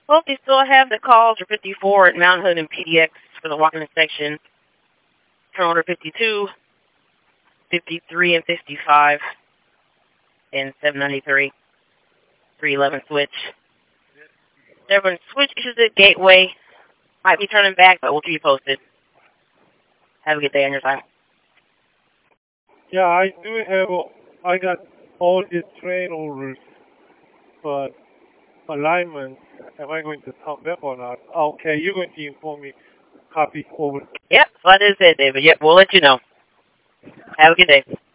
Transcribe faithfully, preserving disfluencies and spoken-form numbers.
Well, you still have the calls for fifty-four at Mount Hood and P D X for the walk-in inspection. Turn order fifty-two, fifty-three, and fifty-five, and seven ninety-three, three eleven switch. Seven switch issues at Gateway. Might be turning back, but we'll keep you posted. Have a good day on your time. Yeah, I do have, I got all these train orders, but alignment, am I going to come back or not? Okay, you're going to inform me. Copy over. Yep, so that is it, David. Yep, we'll let you know. Have a good day.